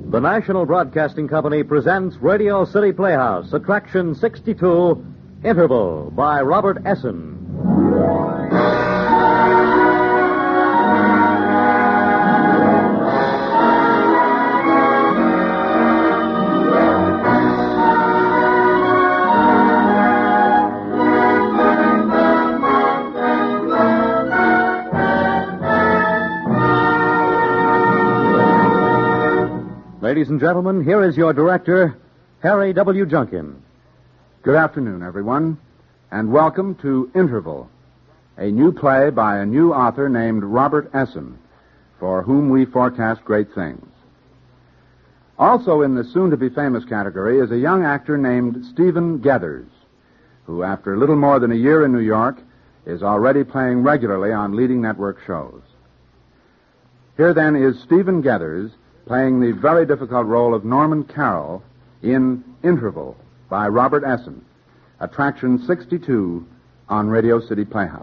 The National Broadcasting Company presents Radio City Playhouse, Attraction 62, Interval, by Robert Essen. Ladies and gentlemen, here is your director, Harry W. Junkin. Good afternoon, everyone, and welcome to Interval, a new play by a new author named Robert Essen, for whom we forecast great things. Also in the soon-to-be-famous category is a young actor named Stephen Geathers, who, after little more than a year in New York, is already playing regularly on leading network shows. Here, then, is Stephen Geathers playing the very difficult role of Norman Carroll in Interval by Robert Essen, Attraction 62 on Radio City Playhouse.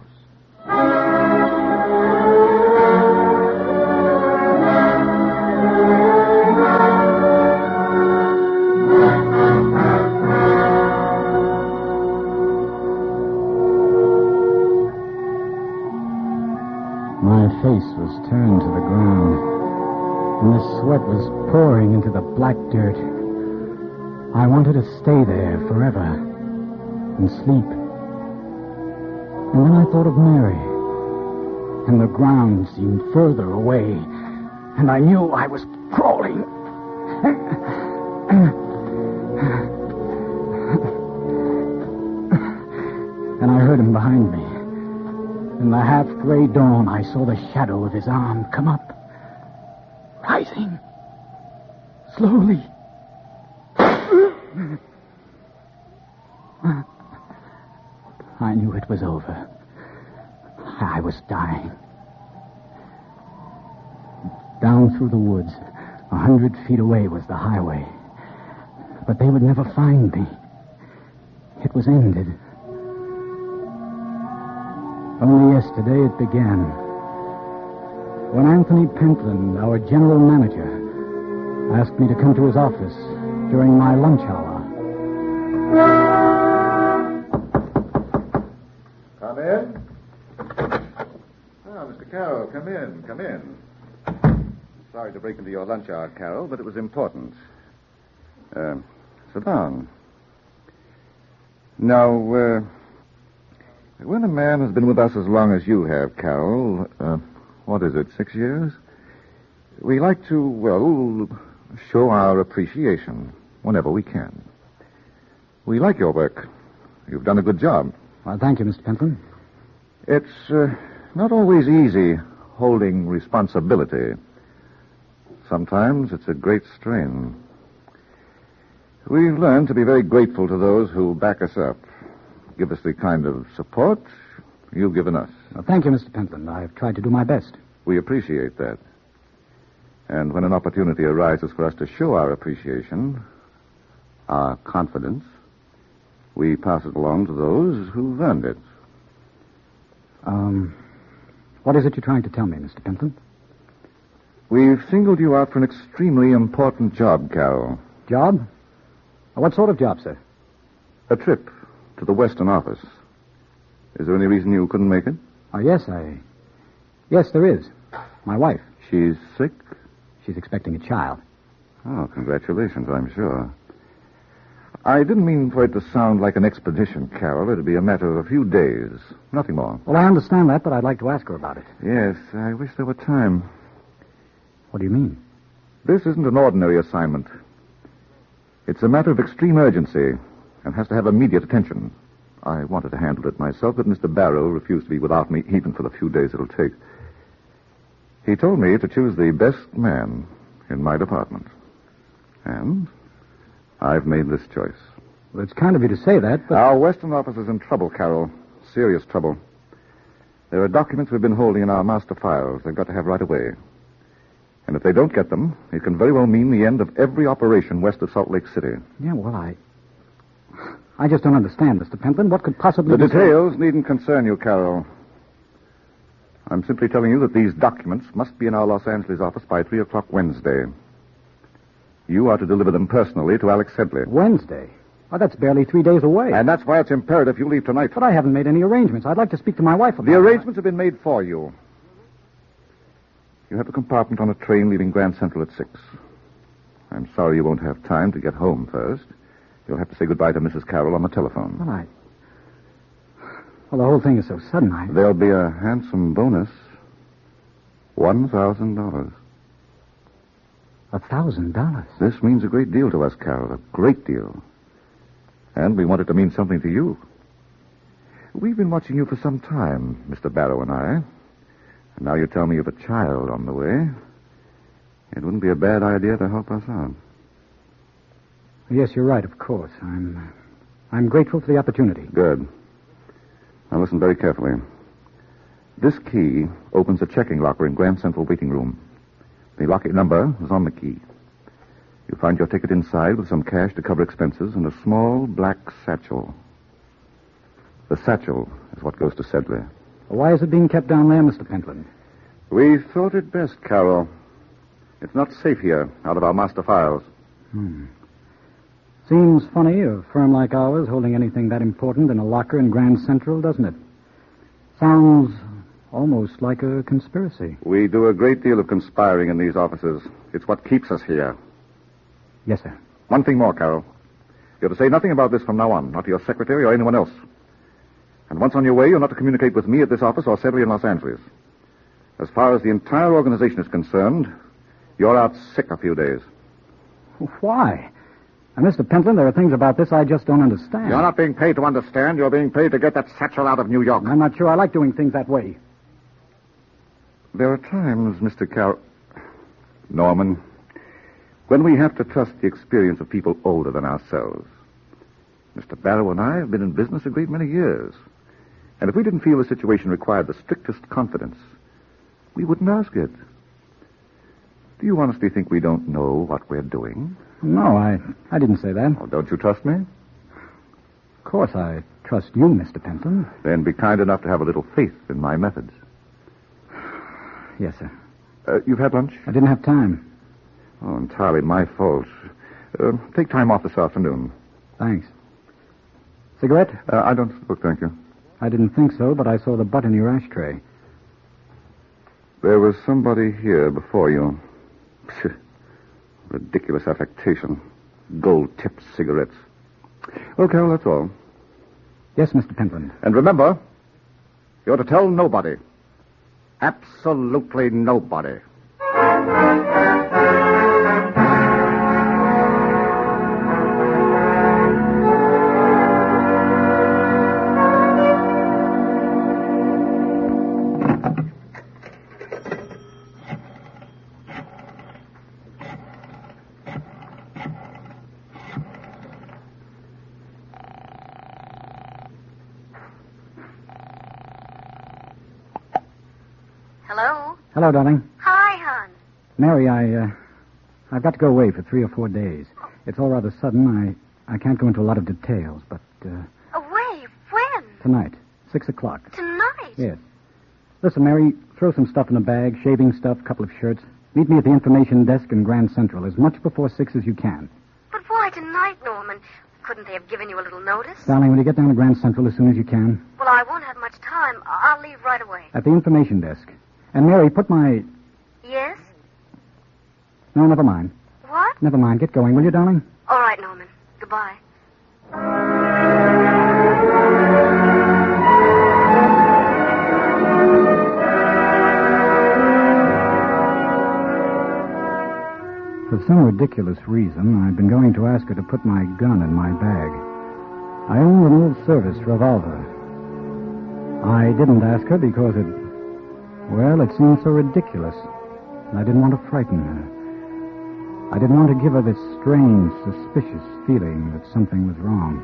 My face was turned to the ground, and the sweat was pouring into the black dirt. I wanted to stay there forever and sleep. And then I thought of Mary, and the ground seemed further away, and I knew I was crawling. And I heard him behind me. In the half-gray dawn, I saw the shadow of his arm come up, rising slowly. I knew it was over. I was dying. Down through the woods, 100 feet away was the highway. But they would never find me. It was ended. Only yesterday it began, when Anthony Pentland, our general manager, asked me to come to his office during my lunch hour. Come in. Oh, Mr. Carroll, come in, come in. Sorry to break into your lunch hour, Carroll, but it was important. Sit down. Now, when a man has been with us as long as you have, Carroll, what is it, 6 years? We like to, well, show our appreciation whenever we can. We like your work. You've done a good job. Well, thank you, Mr. Pentland. It's not always easy holding responsibility. Sometimes it's a great strain. We've learned to be very grateful to those who back us up, give us the kind of support you've given us. Well, thank you, Mr. Pentland. I've tried to do my best. We appreciate that. And when an opportunity arises for us to show our appreciation, our confidence, we pass it along to those who've earned it. What is it you're trying to tell me, Mr. Pentland? We've singled you out for an extremely important job, Carroll. Job? What sort of job, sir? A trip to the Western office. Is there any reason you couldn't make it? Oh, yes, Yes, there is. My wife. She's sick? She's expecting a child. Oh, congratulations, I'm sure. I didn't mean for it to sound like an expedition, Carroll. It'd be a matter of a few days. Nothing more. Well, I understand that, but I'd like to ask her about it. Yes, I wish there were time. What do you mean? This isn't an ordinary assignment. It's a matter of extreme urgency and has to have immediate attention. I wanted to handle it myself, but Mr. Barrow refused to be without me even for the few days it'll take. He told me to choose the best man in my department. And I've made this choice. Well, it's kind of you to say that, but... Our Western office is in trouble, Carroll. Serious trouble. There are documents we've been holding in our master files they've got to have right away. And if they don't get them, it can very well mean the end of every operation west of Salt Lake City. Yeah, well, I just don't understand, Mr. Pentland. What could possibly... The details needn't concern you, Carroll. I'm simply telling you that these documents must be in our Los Angeles office by 3 o'clock Wednesday. You are to deliver them personally to Alex Sedley. Wednesday? Oh, that's barely 3 days away. And that's why it's imperative you leave tonight. But I haven't made any arrangements. I'd like to speak to my wife about The it. arrangements have been made for you. You have a compartment on a train leaving Grand Central at 6. I'm sorry you won't have time to get home first. You'll have to say goodbye to Mrs. Carroll on the telephone. Well, the whole thing is so sudden, There'll be a handsome bonus. $1,000. $1,000? This means a great deal to us, Carol. A great deal. And we want it to mean something to you. We've been watching you for some time, Mr. Barrow and I. And now you tell me you have a child on the way. It wouldn't be a bad idea to help us out. Yes, you're right, of course. I'm grateful for the opportunity. Good. Now listen very carefully. This key opens a checking locker in Grand Central waiting room. The locker number is on the key. You find your ticket inside with some cash to cover expenses and a small black satchel. The satchel is what goes to Sedley. Why is it being kept down there, Mr. Pentland? We thought it best, Carol. It's not safe here, out of our master files. Seems funny, a firm like ours holding anything that important in a locker in Grand Central, doesn't it? Sounds almost like a conspiracy. We do a great deal of conspiring in these offices. It's what keeps us here. Yes, sir. One thing more, Carol. You're to say nothing about this from now on, not to your secretary or anyone else. And once on your way, you're not to communicate with me at this office or Sedley in Los Angeles. As far as the entire organization is concerned, you're out sick a few days. Why? And Mr. Pentland, there are things about this I just don't understand. You're not being paid to understand. You're being paid to get that satchel out of New York. I'm not sure I like doing things that way. There are times, Mr. Norman, when we have to trust the experience of people older than ourselves. Mr. Barrow and I have been in business a great many years. And if we didn't feel the situation required the strictest confidence, we wouldn't ask it. Do you honestly think we don't know what we're doing? No, I didn't say that. Oh, don't you trust me? Of course I trust you, Mr. Pentland. Then be kind enough to have a little faith in my methods. Yes, sir. You've had lunch? I didn't have time. Oh, entirely my fault. Take time off this afternoon. Thanks. Cigarette? I don't smoke, thank you. I didn't think so, but I saw the butt in your ashtray. There was somebody here before you. Psh, ridiculous affectation. Gold-tipped cigarettes. Well, Carol, that's all. Yes, Mr. Pentland. And remember, you're to tell nobody. Absolutely nobody. Hello? Hello, darling. Hi, hon. Mary, I've got to go away for 3 or 4 days. It's all rather sudden. I can't go into a lot of details, but, Away? When? tonight, 6 o'clock. Tonight? Yes. Listen, Mary, throw some stuff in a bag, shaving stuff, a couple of shirts. Meet me at the information desk in Grand Central as much before 6 as you can. But why tonight, Norman? Couldn't they have given you a little notice? Darling, will you get down to Grand Central as soon as you can? Well, I won't have much time. I'll leave right away. At the information desk. And, Mary, put my... Yes? No, never mind. What? Never mind. Get going, will you, darling? All right, Norman. Goodbye. For some ridiculous reason, I've been going to ask her to put my gun in my bag. I own an old service revolver. I didn't ask her because it seemed so ridiculous. I didn't want to frighten her. I didn't want to give her this strange, suspicious feeling that something was wrong.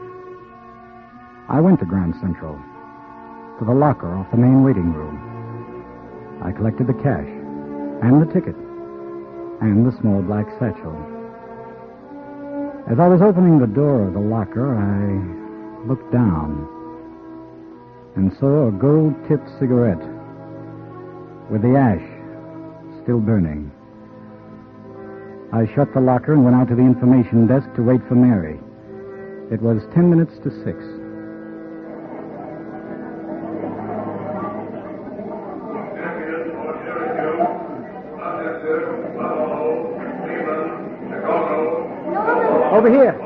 I went to Grand Central, to the locker off the main waiting room. I collected the cash, and the ticket, and the small black satchel. As I was opening the door of the locker, I looked down and saw a gold-tipped cigarette with the ash still burning. I shut the locker and went out to the information desk to wait for Mary. It was 10 minutes to 6. Over here.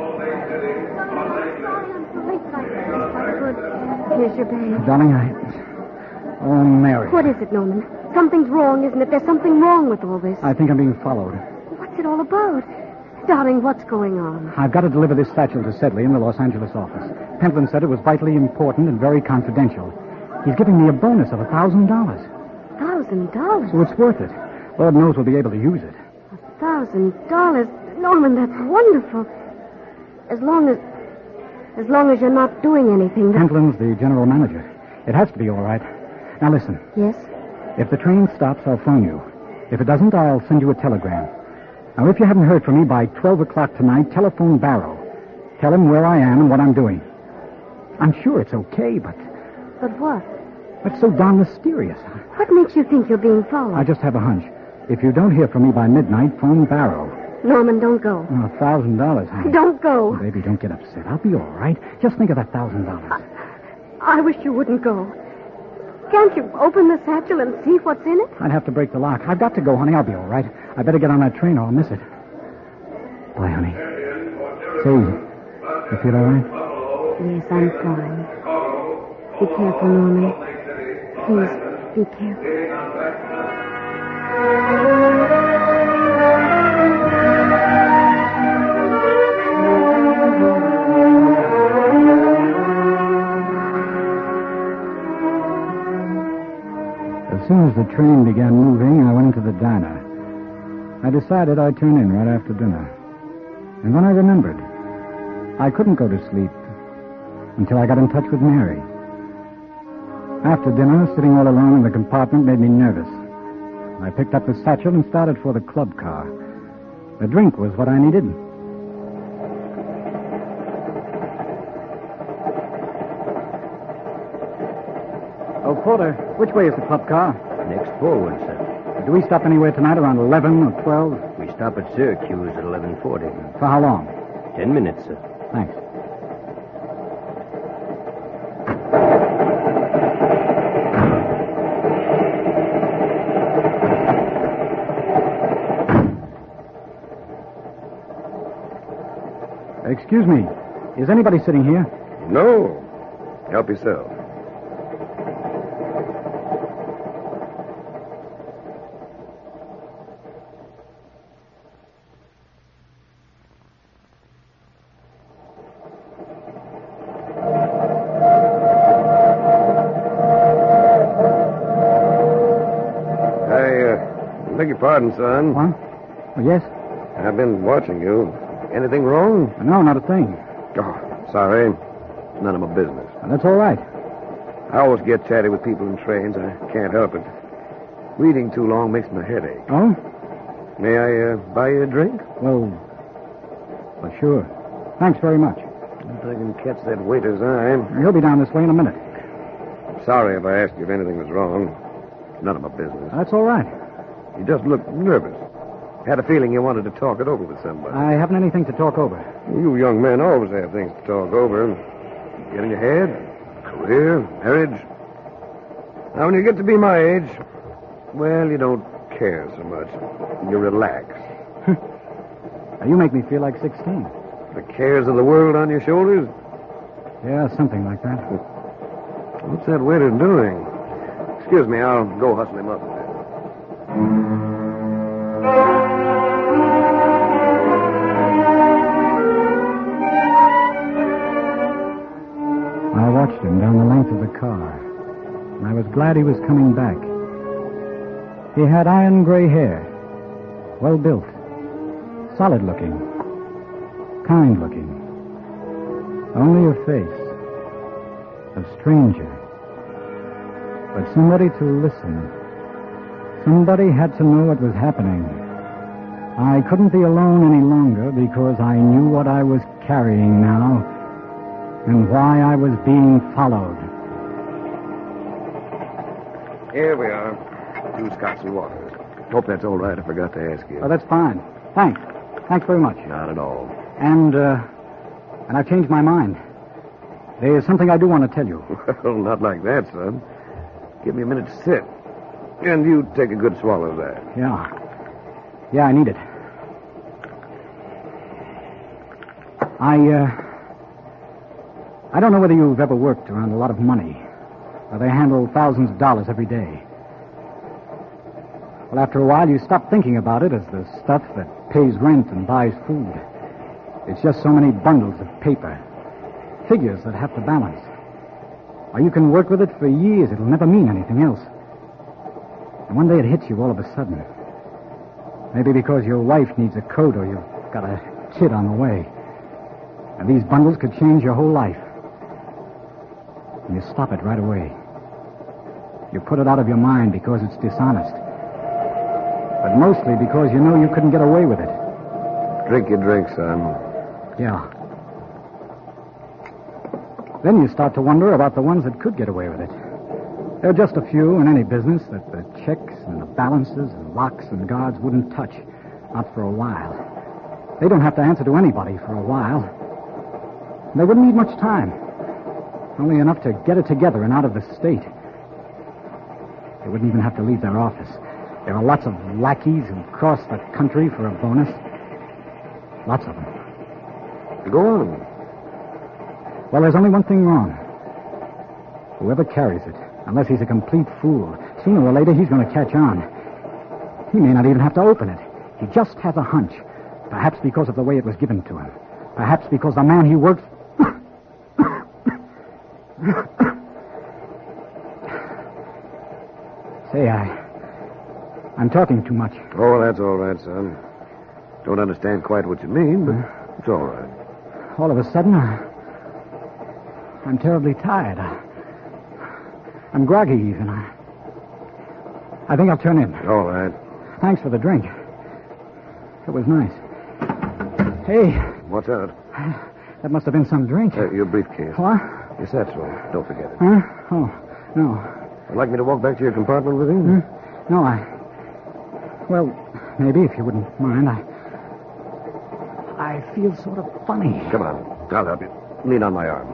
Here's your bag. Darling, Oh, Mary. What is it, Norman? Something's wrong, isn't it? There's something wrong with all this. I think I'm being followed. What's it all about? Darling, what's going on? I've got to deliver this satchel to Sedley in the Los Angeles office. Pentland said it was vitally important and very confidential. He's giving me a bonus of $1,000. $1,000? So it's worth it. Lord knows we'll be able to use it. $1,000? Norman, that's wonderful. As long as you're not doing anything. Pentland's the general manager. It has to be all right. Now listen. Yes? If the train stops, I'll phone you. If it doesn't, I'll send you a telegram. Now, if you haven't heard from me by 12 o'clock tonight, telephone Barrow. Tell him where I am and what I'm doing. I'm sure it's okay, but... But what? That's so darn mysterious. What makes you think you're being followed? I just have a hunch. If you don't hear from me by midnight, phone Barrow. Norman, don't go. Oh, $1,000, honey. Don't go. Baby, don't get upset. I'll be all right. Just think of that $1,000. I wish you wouldn't go. Can't you open the satchel and see what's in it? I'd have to break the lock. I've got to go, honey. I'll be all right. I better get on that train or I'll miss it. Bye, honey. Say, you feel all right? Yes, I'm fine. Be careful, Norman. Please, be careful. As soon as the train began moving, I went into the diner. I decided I'd turn in right after dinner. And then I remembered. I couldn't go to sleep until I got in touch with Mary. After dinner, sitting all alone in the compartment made me nervous. I picked up the satchel and started for the club car. A drink was what I needed. Oh, Porter, which way is the club car? Next forward, sir. Do we stop anywhere tonight around 11 or 12? We stop at Syracuse at 11:40. For how long? 10 minutes, sir. Thanks. Excuse me. Is anybody sitting here? No. Help yourself. I beg your pardon, son. What? Oh, yes? I've been watching you. Anything wrong? No, not a thing. Oh, sorry. None of my business. That's all right. I always get chatty with people in trains. I can't help it. Reading too long makes my head ache. Oh? May I buy you a drink? Well, sure. Thanks very much. If I can catch that waiter's eye. He'll be down this way in a minute. Sorry if I asked you if anything was wrong. None of my business. That's all right. You just looked nervous. Had a feeling you wanted to talk it over with somebody. I haven't anything to talk over. You young men always have things to talk over. Get in your head, career, marriage. Now, when you get to be my age, well, you don't care so much. You relax. You make me feel like 16. The cares of the world on your shoulders? Yeah, something like that. What's that waiter doing? Excuse me, I'll go hustle him up a bit. I watched him down the length of the car, and I was glad he was coming back. He had iron gray hair, well built, solid looking, kind looking. Only a face, a stranger. But somebody to listen. Somebody had to know what was happening. I couldn't be alone any longer because I knew what I was carrying now and why I was being followed. Here we are. 2 Scotch and water. Hope that's all right. I forgot to ask you. Oh, that's fine. Thanks. Thanks very much. Not at all. And I've changed my mind. There's something I do want to tell you. Well, not like that, son. Give me a minute to sit. And you take a good swallow of that. Yeah. Yeah, I need it. I don't know whether you've ever worked around a lot of money, where they handle thousands of dollars every day. Well, after a while, you stop thinking about it as the stuff that pays rent and buys food. It's just so many bundles of paper, figures that have to balance. Or you can work with it for years. It'll never mean anything else. And one day it hits you all of a sudden. Maybe because your wife needs a coat or you've got a kid on the way. And these bundles could change your whole life. And you stop it right away. You put it out of your mind because it's dishonest. But mostly because you know you couldn't get away with it. Drink your drink, son. Yeah. Then you start to wonder about the ones that could get away with it. There are just a few in any business that the checks and the balances and locks and guards wouldn't touch. Not for a while. They don't have to answer to anybody for a while. They wouldn't need much time. Only enough to get it together and out of the state. They wouldn't even have to leave their office. There are lots of lackeys who cross the country for a bonus. Lots of them. Go on. Well, there's only one thing wrong. Whoever carries it, unless he's a complete fool, sooner or later he's going to catch on. He may not even have to open it. He just has a hunch. Perhaps because of the way it was given to him. Perhaps because the man he works... Say, I'm talking too much. Oh, that's all right, son. Don't understand quite what you mean, but it's all right. All of a sudden, I'm terribly tired. I'm groggy even. I think I'll turn in. All right. Thanks for the drink. It was nice. Hey. What's that? That must have been some drink. Your briefcase. What? Your satchel. Don't forget it. Huh? Oh, no. Would like me to walk back to your compartment with you? No, Well, maybe if you wouldn't mind. I feel sort of funny. Come on. I'll help you. Lean on my arm.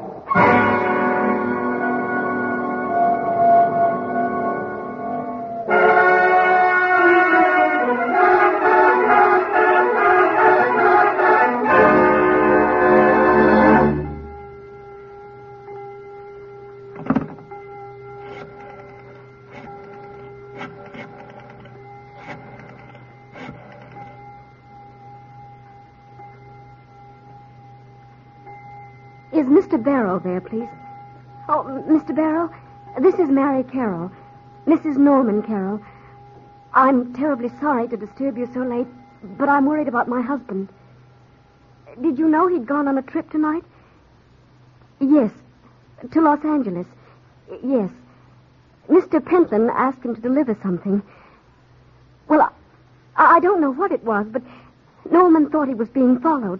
Is Mr. Barrow there, please? Oh, Mr. Barrow, this is Mary Carroll, Mrs. Norman Carroll. I'm terribly sorry to disturb you so late, but I'm worried about my husband. Did you know he'd gone on a trip tonight? Yes, to Los Angeles. Yes. Mr. Pentland asked him to deliver something. Well, I don't know what it was, but Norman thought he was being followed.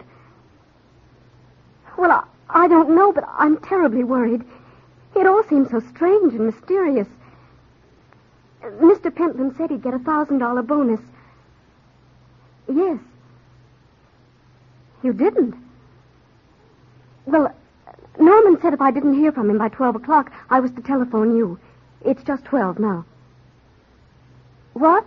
Well, I don't know, but I'm terribly worried. It all seems so strange and mysterious. Mr. Pentland said he'd get a $1,000 bonus. Yes. You didn't? Well, Norman said if I didn't hear from him by 12 o'clock, I was to telephone you. It's just 12 now. What?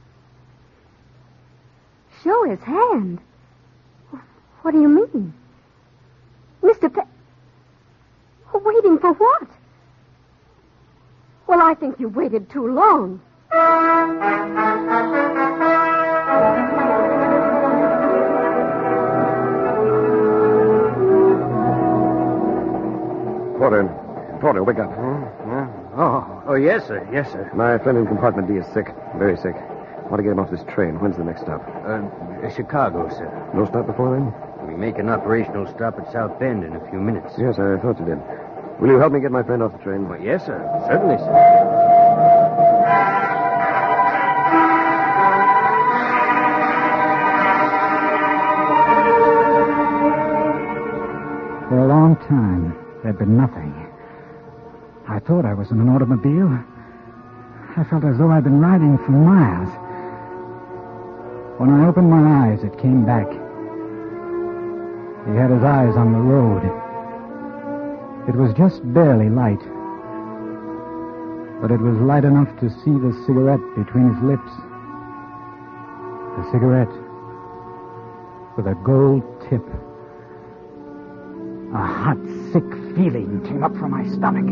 Show his hand? What do you mean? Mr. Waiting for what? Well, I think you've waited too long. Porter, wake up. Oh, yes, sir. Yes, sir. My friend in compartment D is sick. Very sick. Want to get him off this train. When's the next stop? Chicago, sir. No stop before then? We make an operational stop at South Bend in a few minutes. Yes, I thought you did. Will you help me get my friend off the train? Well, yes, sir. Certainly, sir. For a long time, there'd been nothing. I thought I was in an automobile. I felt as though I'd been riding for miles. When I opened my eyes, it came back. He had his eyes on the road. It was just barely light. But it was light enough to see the cigarette between his lips. The cigarette with a gold tip. A hot, sick feeling came up from my stomach.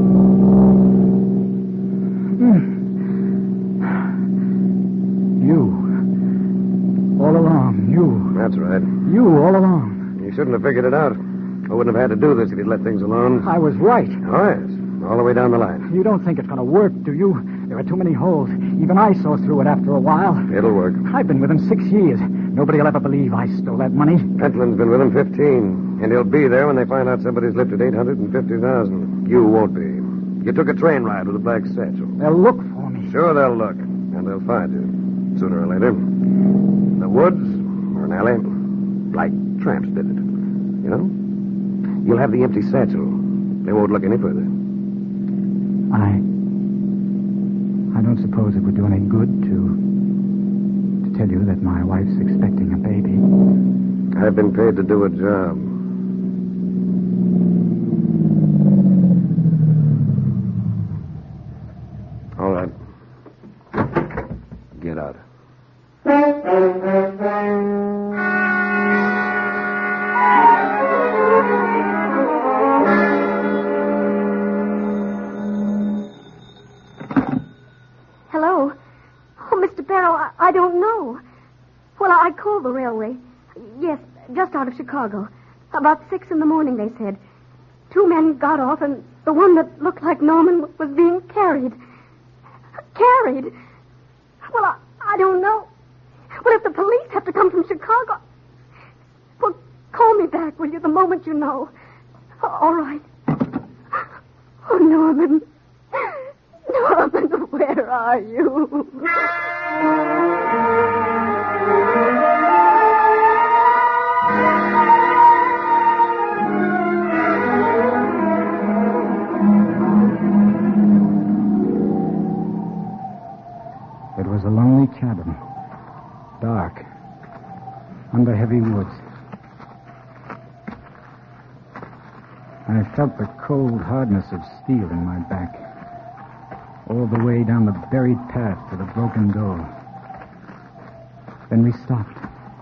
You. All along, you. That's right. You all along. You shouldn't have figured it out. I wouldn't have had to do this if you'd let things alone. I was right. Oh, yes. All the way down the line. You don't think it's going to work, do you? There are too many holes. Even I saw through it after a while. It'll work. I've been with him 6 years. Nobody will ever believe I stole that money. Pentland's been with him 15, and he'll be there when they find out somebody's lifted $850,000. You won't be. You took a train ride with a black satchel. They'll look for me. Sure they'll look, and they'll find you, sooner or later. In the woods or an alley, like tramps did it. You know? You'll have the empty satchel. They won't look any further. I don't suppose it would do any good to tell you that my wife's expecting a baby. I've been paid to do a job. All right. Get out. Hello? Oh, Mr. Barrow, I don't know. Well, I called the railway. Yes, just out of Chicago. About 6 in the morning, they said. 2 men got off, and the one that looked like Norman was being carried. Carried? Well, I don't know. What if the police have to come from Chicago? Well, call me back, will you, the moment you know. All right. Oh, Norman. Norman, where are you? It was a lonely cabin. Dark. Under heavy woods. I felt the cold hardness of steel in my back. All the way down the buried path to the broken door. Then we stopped.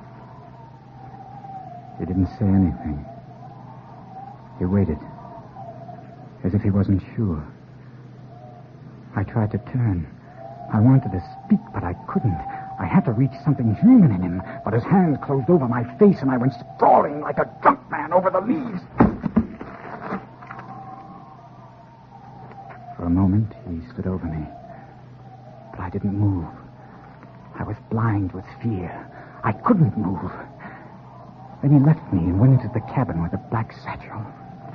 He didn't say anything. He waited. As if he wasn't sure. I tried to turn. I wanted to speak, but I couldn't. I had to reach something human in him, but his hands closed over my face, and I went sprawling like a drunk man over the leaves. For a moment, he stood over me, but I didn't move. I was blind with fear. I couldn't move. Then he left me and went into the cabin with a black satchel.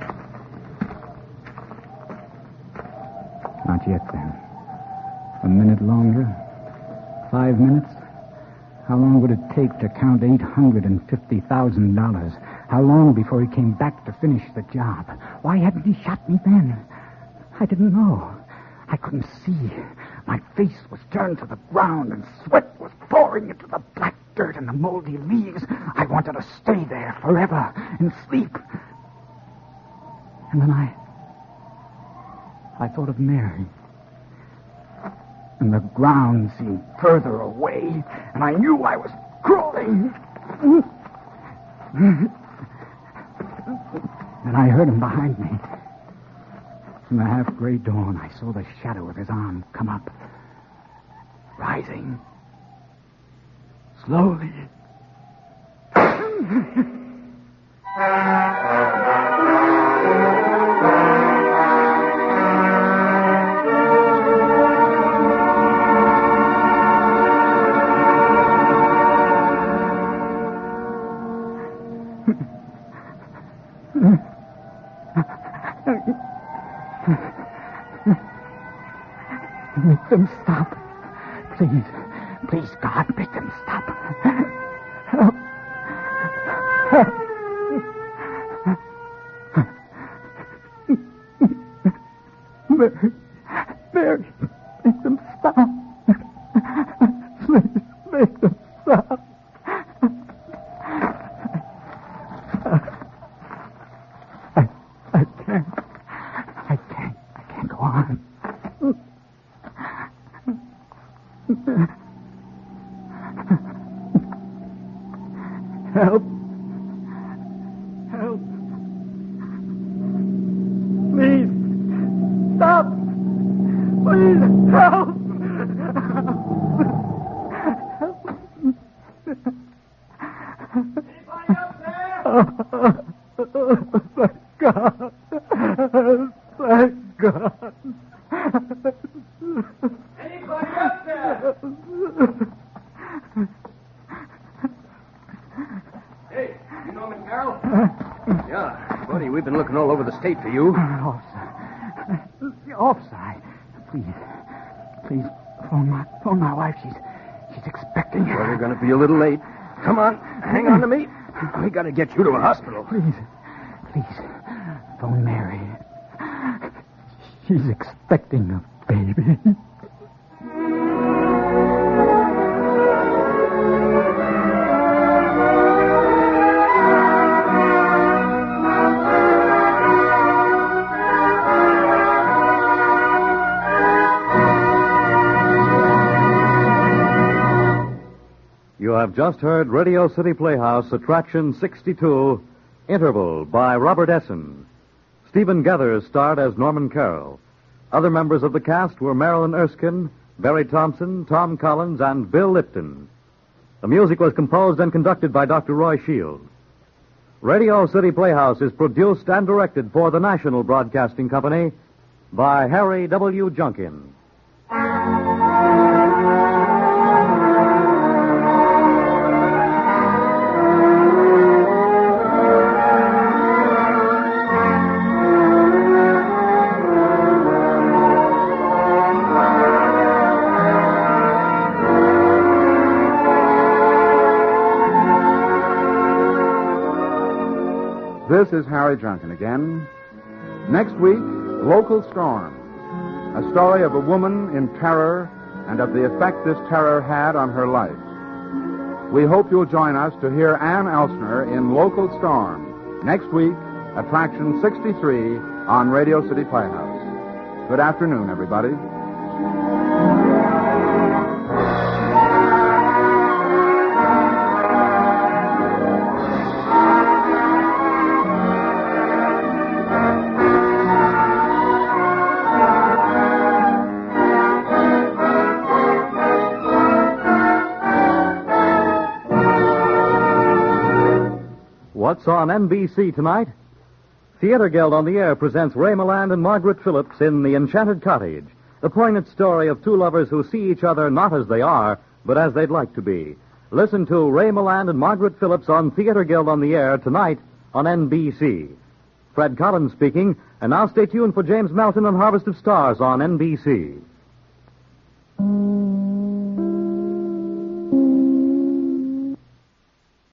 Not yet, then. A minute longer? 5 minutes? How long would it take to count $850,000? How long before he came back to finish the job? Why hadn't he shot me then? I didn't know. I couldn't see. My face was turned to the ground and sweat was pouring into the black dirt and the moldy leaves. I wanted to stay there forever and sleep. And then I thought of Mary. And the ground seemed further away, and I knew I was crawling. And I heard him behind me. In the half-gray dawn, I saw the shadow of his arm come up, rising slowly. Make them stop. Please. Please, God, make them stop. Help. Help. Help. Please. Stop. Please, help. Anybody up there? Thank God. Thank God. Anybody up there? Hey, you Norman Carroll? Yeah, buddy, we've been looking all over the state for you. Officer, please, phone my wife. She's expecting. Well, we're going to be a little late. Come on, hang on to me. We got to get you to a hospital. Please, phone Mary. She's expecting a baby. You have just heard Radio City Playhouse, Attraction 62, Interval, by Robert Essen. Stephen Geathers starred as Norman Carroll. Other members of the cast were Marilyn Erskine, Barry Thompson, Tom Collins, and Bill Lipton. The music was composed and conducted by Dr. Roy Shields. Radio City Playhouse is produced and directed for the National Broadcasting Company by Harry W. Junkin. This is Harry Junkin again. Next week, Local Storm, a story of a woman in terror and of the effect this terror had on her life. We hope you'll join us to hear Ann Elsner in Local Storm next week, Attraction 63 on Radio City Playhouse. Good afternoon, everybody. What's on NBC tonight? Theater Guild on the Air presents Ray Milland and Margaret Phillips in The Enchanted Cottage, the poignant story of two lovers who see each other not as they are, but as they'd like to be. Listen to Ray Milland and Margaret Phillips on Theater Guild on the Air tonight on NBC. Fred Collins speaking, and now stay tuned for James Melton and Harvest of Stars on NBC.